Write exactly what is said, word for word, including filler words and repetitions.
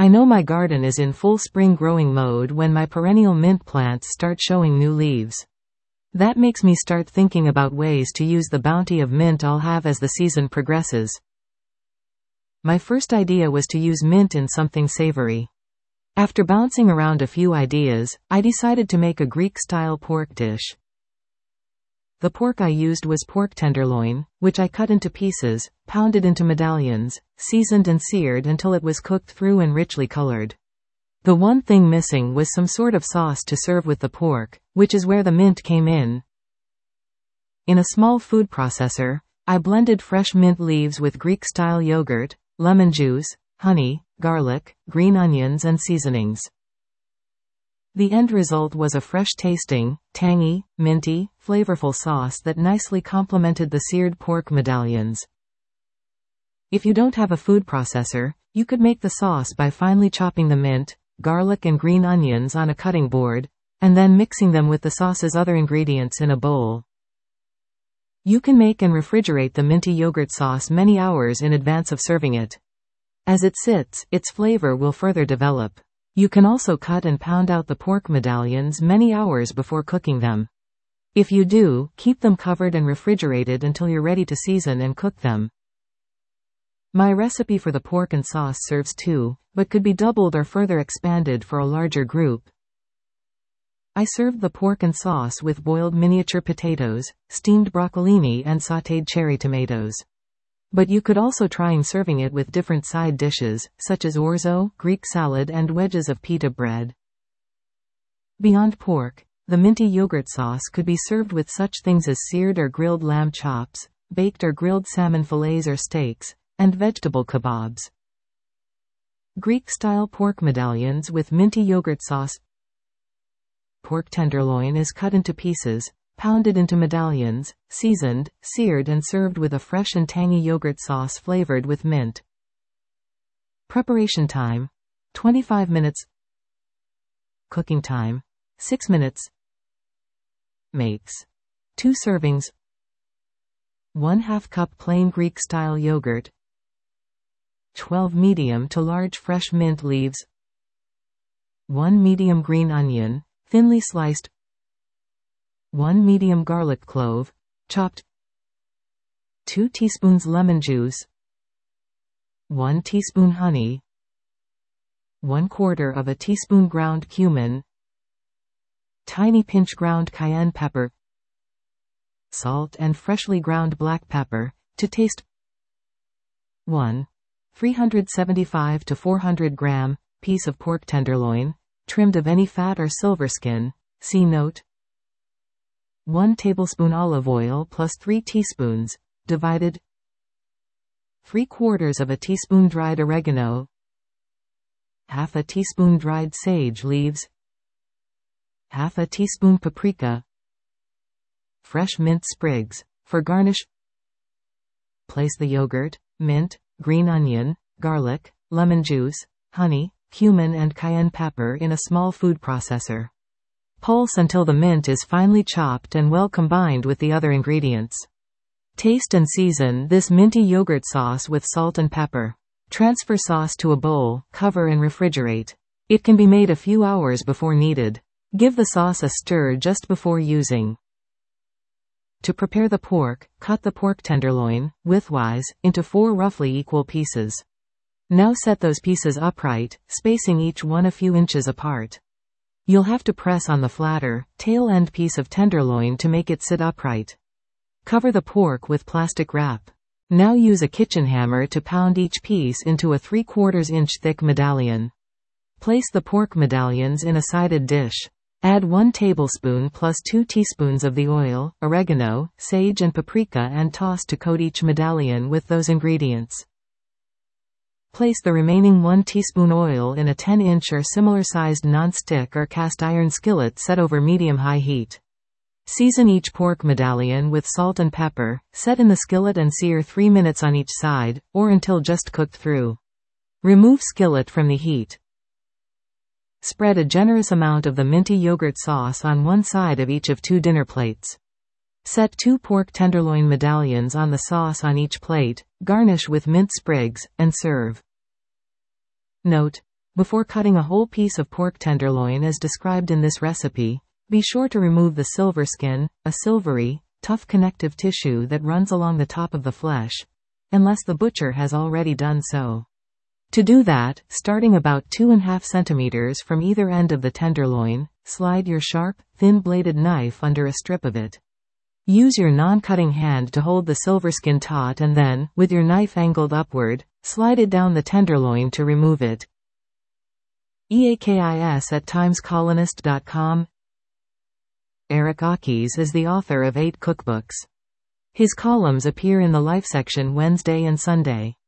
I know my garden is in full spring growing mode when my perennial mint plants start showing new leaves. That makes me start thinking about ways to use the bounty of mint I'll have as the season progresses. My first idea was to use mint in something savory. After bouncing around a few ideas, I decided to make a Greek-style pork dish. The pork I used was pork tenderloin, which I cut into pieces, pounded into medallions, seasoned and seared until it was cooked through and richly colored. The one thing missing was some sort of sauce to serve with the pork, which is where the mint came in. In a small food processor, I blended fresh mint leaves with Greek-style yogurt, lemon juice, honey, garlic, green onions and seasonings. The end result was a fresh-tasting, tangy, minty, flavorful sauce that nicely complemented the seared pork medallions. If you don't have a food processor, you could make the sauce by finely chopping the mint, garlic and green onions on a cutting board, and then mixing them with the sauce's other ingredients in a bowl. You can make and refrigerate the minty yogurt sauce many hours in advance of serving it. As it sits, its flavor will further develop. You can also cut and pound out the pork medallions many hours before cooking them. If you do, keep them covered and refrigerated until you're ready to season and cook them. My recipe for the pork and sauce serves two, but could be doubled or further expanded for a larger group. I served the pork and sauce with boiled miniature potatoes, steamed broccolini and sautéed cherry tomatoes. But you could also try serving it with different side dishes, such as orzo, Greek salad and wedges of pita bread. Beyond pork, the minty yogurt sauce could be served with such things as seared or grilled lamb chops, baked or grilled salmon fillets or steaks, and vegetable kebabs. Greek-style pork medallions with minty yogurt sauce. Pork tenderloin is cut into pieces, pounded into medallions, seasoned, seared and served with a fresh and tangy yogurt sauce flavored with mint. Preparation time: twenty-five minutes. Cooking time: six minutes. Makes two servings. one half cup plain Greek-style yogurt. twelve medium to large fresh mint leaves. one medium green onion, thinly sliced. one medium garlic clove, chopped. two teaspoons lemon juice. one teaspoon honey. one quarter of a teaspoon ground cumin. Tiny pinch ground cayenne pepper. Salt and freshly ground black pepper, to taste. one. three hundred seventy-five to four hundred gram, piece of pork tenderloin, trimmed of any fat or silver skin, see note. one tablespoon olive oil plus three teaspoons, divided. three quarters of a teaspoon dried oregano. Half a teaspoon dried sage leaves. Half a teaspoon paprika. Fresh mint sprigs, for garnish. Place the yogurt, mint, green onion, garlic, lemon juice, honey, cumin and cayenne pepper in a small food processor. Pulse until the mint is finely chopped and well combined with the other ingredients. Taste and season this minty yogurt sauce with salt and pepper. Transfer sauce to a bowl, cover and refrigerate. It can be made a few hours before needed. Give the sauce a stir just before using. To prepare the pork, cut the pork tenderloin, widthwise, into four roughly equal pieces. Now set those pieces upright, spacing each one a few inches apart. You'll have to press on the flatter, tail-end piece of tenderloin to make it sit upright. Cover the pork with plastic wrap. Now use a kitchen hammer to pound each piece into a three quarters inch thick medallion. Place the pork medallions in a sided dish. Add one tablespoon plus two teaspoons of the oil, oregano, sage and paprika and toss to coat each medallion with those ingredients. Place the remaining one teaspoon oil in a ten inch or similar sized non-stick or cast iron skillet set over medium-high heat. Season each pork medallion with salt and pepper, set in the skillet and sear three minutes on each side, or until just cooked through. Remove skillet from the heat. Spread a generous amount of the minty yogurt sauce on one side of each of two dinner plates. Set two pork tenderloin medallions on the sauce on each plate, garnish with mint sprigs, and serve. Note: Before cutting a whole piece of pork tenderloin as described in this recipe, be sure to remove the silver skin, a silvery, tough connective tissue that runs along the top of the flesh, unless the butcher has already done so. To do that, starting about two and a half centimeters from either end of the tenderloin, slide your sharp, thin-bladed knife under a strip of it. Use your non-cutting hand to hold the silver skin taut and then, with your knife angled upward, slide it down the tenderloin to remove it. EAKIS at times colonist dot com. Eric Akis is the author of eight cookbooks. His columns appear in the Life section Wednesday and Sunday.